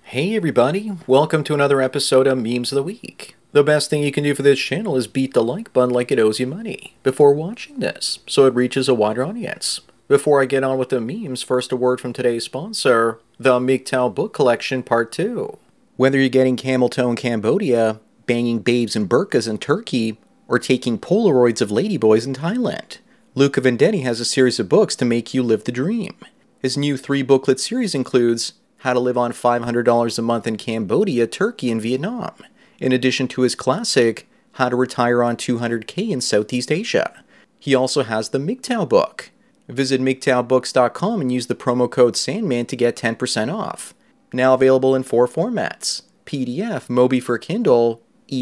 Hey everybody, welcome to another episode of Memes of the Week. The best thing you can do for this channel is beat the like button like it owes you money before watching this, so it reaches a wider audience. Before I get on with the memes, first a word from today's sponsor, the MGTOW Book Collection Part 2. Whether you're getting camel toe in Cambodia, banging babes in burqas in Turkey, or taking Polaroids of ladyboys in Thailand, Luca Vendetti has a series of books to make you live the dream. His new 3-booklet series includes How to Live on $500 a Month in Cambodia, Turkey, and Vietnam, in addition to his classic, How to Retire on $200K in Southeast Asia. He also has the MGTOW book. Visit MGTOWbooks.com and use the promo code SANDMAN to get 10% off. Now available in 4 formats, PDF, Mobi for Kindle,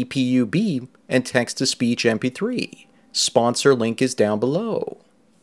EPUB, and text-to-speech MP3. Sponsor link is down below.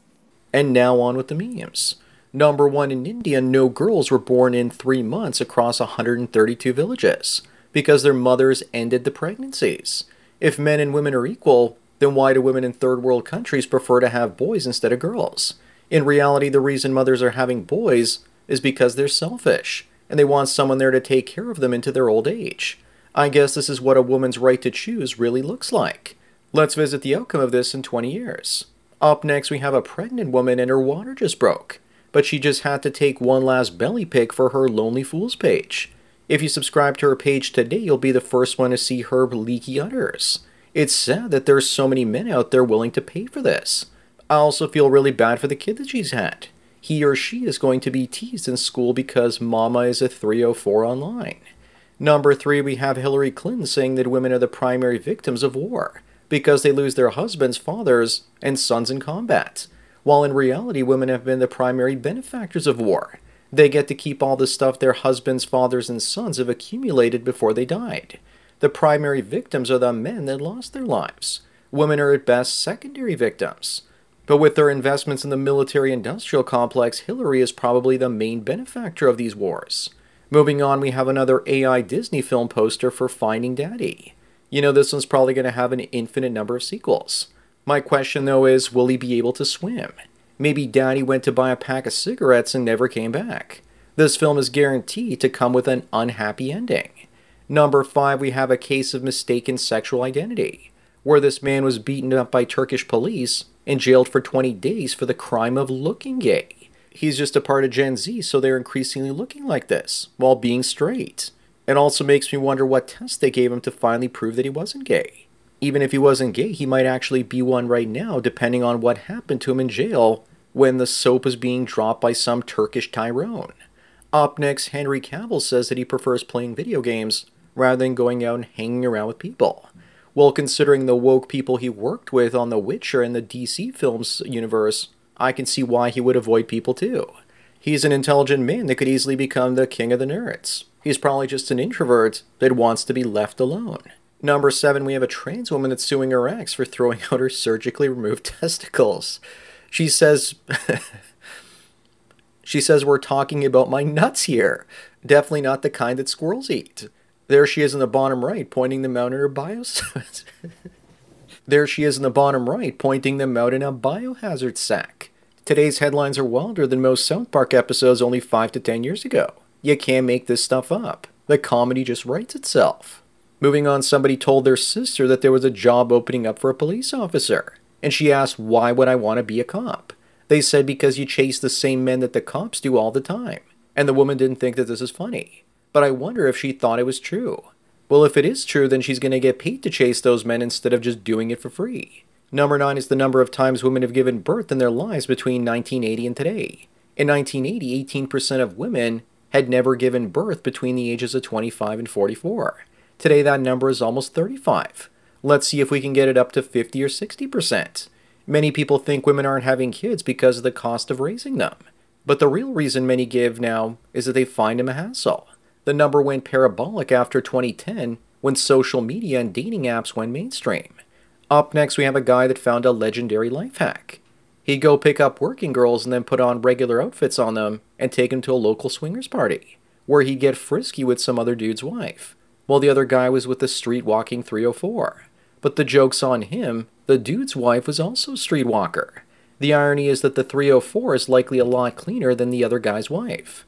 And now on with the memes. Number 1 in India, no girls were born in 3 months across 132 villages because their mothers ended the pregnancies. If men and women are equal, then why do women in third world countries prefer to have boys instead of girls? In reality, the reason mothers are having boys is because they're selfish, and they want someone there to take care of them into their old age. I guess this is what a woman's right to choose really looks like. Let's visit the outcome of this in 20 years. Up next, we have a pregnant woman and her water just broke, but she just had to take one last belly pic for her Lonely Fools page. If you subscribe to her page today, you'll be the first one to see her leaky udders. It's sad that there's so many men out there willing to pay for this. I also feel really bad for the kid that she's had. He or she is going to be teased in school because mama is a 304 online. Number 3, we have Hillary Clinton saying that women are the primary victims of war because they lose their husbands, fathers, and sons in combat. While in reality, women have been the primary benefactors of war. They get to keep all the stuff their husbands, fathers, and sons have accumulated before they died. The primary victims are the men that lost their lives. Women are at best secondary victims. But with their investments in the military-industrial complex, Hillary is probably the main benefactor of these wars. Moving on, we have another AI Disney film poster for Finding Daddy. You know, this one's probably going to have an infinite number of sequels. My question though is, will he be able to swim? Maybe Daddy went to buy a pack of cigarettes and never came back. This film is guaranteed to come with an unhappy ending. Number 5, we have a case of mistaken sexual identity, where this man was beaten up by Turkish police and jailed for 20 days for the crime of looking gay. He's just a part of Gen Z, so they're increasingly looking like this, while being straight. It also makes me wonder what test they gave him to finally prove that he wasn't gay. Even if he wasn't gay, he might actually be one right now, depending on what happened to him in jail when the soap was being dropped by some Turkish Tyrone. Up next, Henry Cavill says that he prefers playing video games rather than going out and hanging around with people. Well, considering the woke people he worked with on The Witcher and the DC Films universe, I can see why he would avoid people too. He's an intelligent man that could easily become the king of the nerds. He's probably just an introvert that wants to be left alone. Number 7, we have a trans woman that's suing her ex for throwing out her surgically removed testicles. She says, we're talking about my nuts here. Definitely not the kind that squirrels eat. There she is in the bottom right, pointing them out in her There she is in the bottom right, pointing them out in a biohazard sack. Today's headlines are wilder than most South Park episodes only 5 to 10 years ago. You can't make this stuff up. The comedy just writes itself. Moving on, somebody told their sister that there was a job opening up for a police officer, and she asked, why would I want to be a cop? They said because you chase the same men that the cops do all the time, and the woman didn't think that this is funny. But I wonder if she thought it was true. Well, if it is true, then she's going to get paid to chase those men instead of just doing it for free. Number 9 is the number of times women have given birth in their lives between 1980 and today. In 1980, 18% of women had never given birth between the ages of 25 and 44. Today, that number is almost 35. Let's see if we can get it up to 50 or 60%. Many people think women aren't having kids because of the cost of raising them. But the real reason many give now is that they find them a hassle. The number went parabolic after 2010 when social media and dating apps went mainstream. Up next, we have a guy that found a legendary life hack. He'd go pick up working girls and then put on regular outfits on them and take them to a local swingers party, where he'd get frisky with some other dude's wife, while the other guy was with the street-walking 304. But the joke's on him, the dude's wife was also a streetwalker. The irony is that the 304 is likely a lot cleaner than the other guy's wife.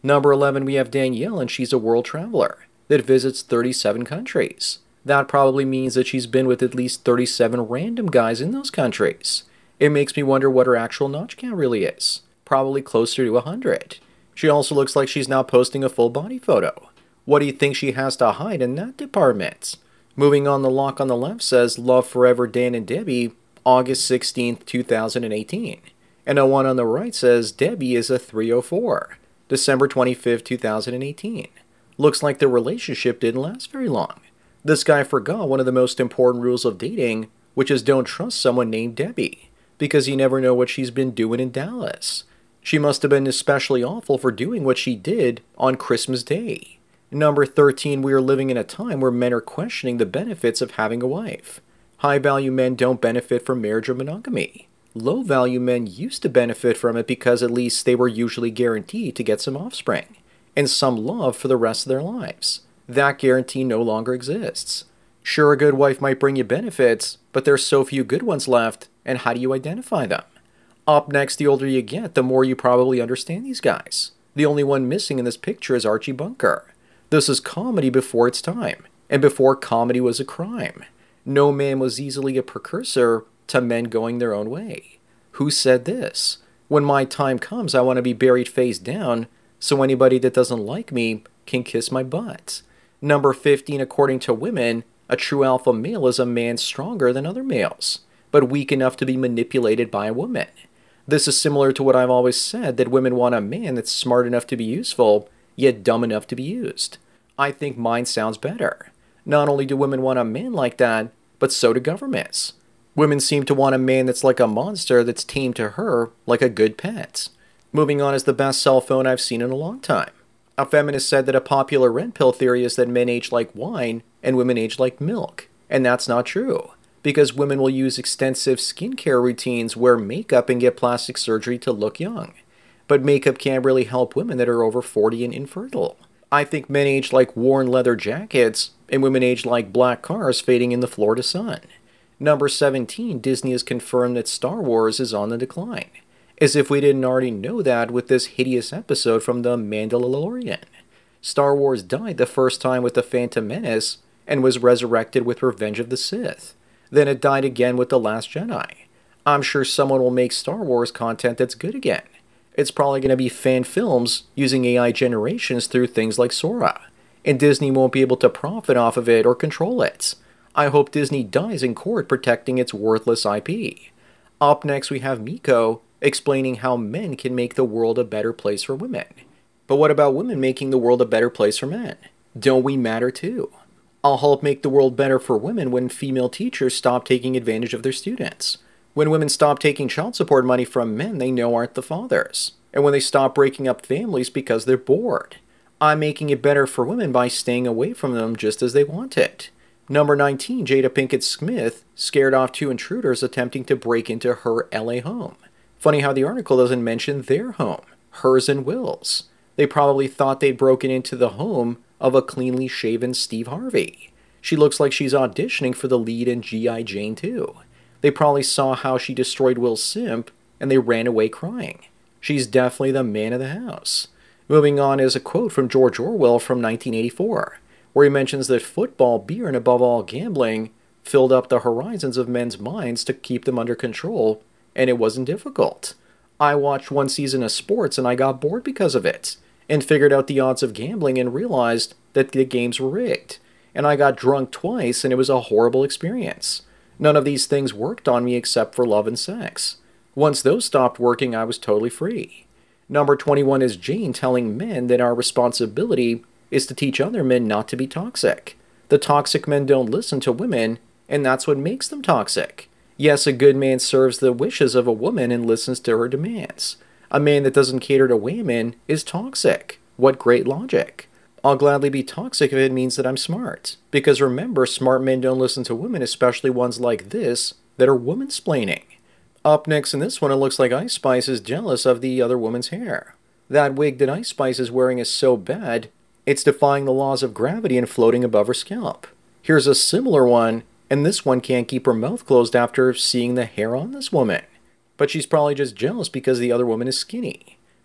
Number 11, we have Danielle, and she's a world traveler that visits 37 countries. That probably means that she's been with at least 37 random guys in those countries. It makes me wonder what her actual notch count really is. Probably closer to 100. She also looks like she's now posting a full body photo. What do you think she has to hide in that department? Moving on, the lock on the left says Love Forever Dan and Debbie, August 16th, 2018. And the one on the right says Debbie is a 304, December 25th, 2018. Looks like the relationship didn't last very long. This guy forgot one of the most important rules of dating, which is don't trust someone named Debbie, because you never know what she's been doing in Dallas. She must have been especially awful for doing what she did on Christmas Day. Number 13, we are living in a time where men are questioning the benefits of having a wife. High-value men don't benefit from marriage or monogamy. Low-value men used to benefit from it because at least they were usually guaranteed to get some offspring and some love for the rest of their lives. That guarantee no longer exists. Sure, a good wife might bring you benefits, but there's so few good ones left, and how do you identify them? Up next, the older you get, the more you probably understand these guys. The only one missing in this picture is Archie Bunker. This is comedy before its time, and before comedy was a crime. No man was easily a precursor to men going their own way. Who said this? When my time comes, I want to be buried face down, so anybody that doesn't like me can kiss my butt. Number 15, according to women, a true alpha male is a man stronger than other males, but weak enough to be manipulated by a woman. This is similar to what I've always said, that women want a man that's smart enough to be useful, yet dumb enough to be used. I think mine sounds better. Not only do women want a man like that, but so do governments. Women seem to want a man that's like a monster that's tamed to her like a good pet. Moving on is the best cell phone I've seen in a long time. A feminist said that a popular red pill theory is that men age like wine and women age like milk. And that's not true, because women will use extensive skincare routines, wear makeup, and get plastic surgery to look young. But makeup can't really help women that are over 40 and infertile. I think men age like worn leather jackets, and women age like black cars fading in the Florida sun. Number 17, Disney has confirmed that Star Wars is on the decline. As if we didn't already know that with this hideous episode from The Mandalorian. Star Wars died the first time with The Phantom Menace, and was resurrected with Revenge of the Sith. Then it died again with The Last Jedi. I'm sure someone will make Star Wars content that's good again. It's probably going to be fan films using AI generations through things like Sora, and Disney won't be able to profit off of it or control it. I hope Disney dies in court protecting its worthless IP. Up next, we have Miko explaining how men can make the world a better place for women. But what about women making the world a better place for men? Don't we matter too? I'll help make the world better for women when female teachers stop taking advantage of their students. When women stop taking child support money from men they know aren't the fathers. And when they stop breaking up families because they're bored. I'm making it better for women by staying away from them just as they want it. Number 19, Jada Pinkett Smith scared off 2 intruders attempting to break into her LA home. Funny how the article doesn't mention their home, hers and Will's. They probably thought they'd broken into the home of a cleanly shaven Steve Harvey. She looks like she's auditioning for the lead in G.I. Jane 2. They probably saw how she destroyed Will Simp, and they ran away crying. She's definitely the man of the house. Moving on is a quote from George Orwell from 1984, where he mentions that football, beer, and above all gambling filled up the horizons of men's minds to keep them under control, and it wasn't difficult. I watched one season of sports and I got bored because of it, and figured out the odds of gambling and realized that the games were rigged. And I got drunk twice and it was a horrible experience. None of these things worked on me except for love and sex. Once those stopped working, I was totally free. Number 21 is Jane telling men that our responsibility is to teach other men not to be toxic. The toxic men don't listen to women, and that's what makes them toxic. Yes, a good man serves the wishes of a woman and listens to her demands. A man that doesn't cater to women is toxic. What great logic. I'll gladly be toxic if it means that I'm smart. Because remember, smart men don't listen to women, especially ones like this, that are woman-splaining. Up next in this one, it looks like Ice Spice is jealous of the other woman's hair. That wig that Ice Spice is wearing is so bad, it's defying the laws of gravity and floating above her scalp. Here's a similar one, and this one can't keep her mouth closed after seeing the hair on this woman. But she's probably just jealous because the other woman is skinny.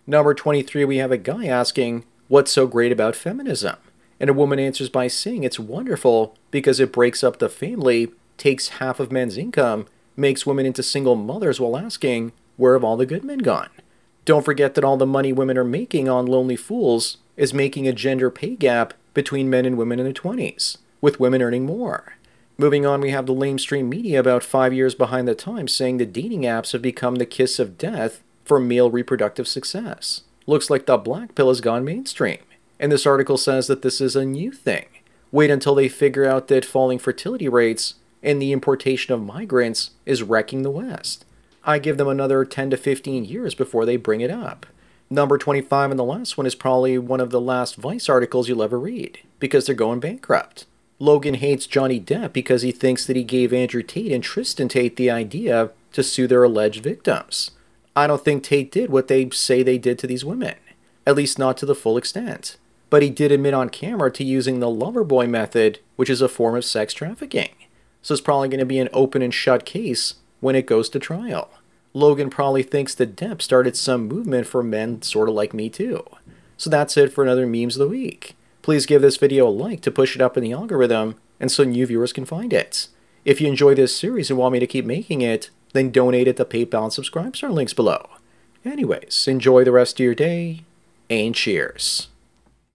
Number 23, we have a guy asking, what's so great about feminism? And a woman answers by saying it's wonderful because it breaks up the family, takes half of men's income, makes women into single mothers, while asking, where have all the good men gone? Don't forget that all the money women are making on Lonely Fools is making a gender pay gap between men and women in their 20s, with women earning more. Moving on, we have the lamestream media about 5 years behind the times saying the dating apps have become the kiss of death for male reproductive success. Looks like the black pill has gone mainstream. And this article says that this is a new thing. Wait until they figure out that falling fertility rates and the importation of migrants is wrecking the West. I give them another 10 to 15 years before they bring it up. Number 25 and the last one is probably one of the last Vice articles you'll ever read, because they're going bankrupt. Logan hates Johnny Depp because he thinks that he gave Andrew Tate and Tristan Tate the idea to sue their alleged victims. I don't think Tate did what they say they did to these women, at least not to the full extent. But he did admit on camera to using the Loverboy method, which is a form of sex trafficking. So it's probably going to be an open and shut case when it goes to trial. Logan probably thinks that Depp started some movement for men sort of like Me Too. So that's it for another Memes of the Week. Please give this video a like to push it up in the algorithm and so new viewers can find it. If you enjoy this series and want me to keep making it, then donate at the PayPal and subscribe star links below. Anyways, enjoy the rest of your day, and cheers.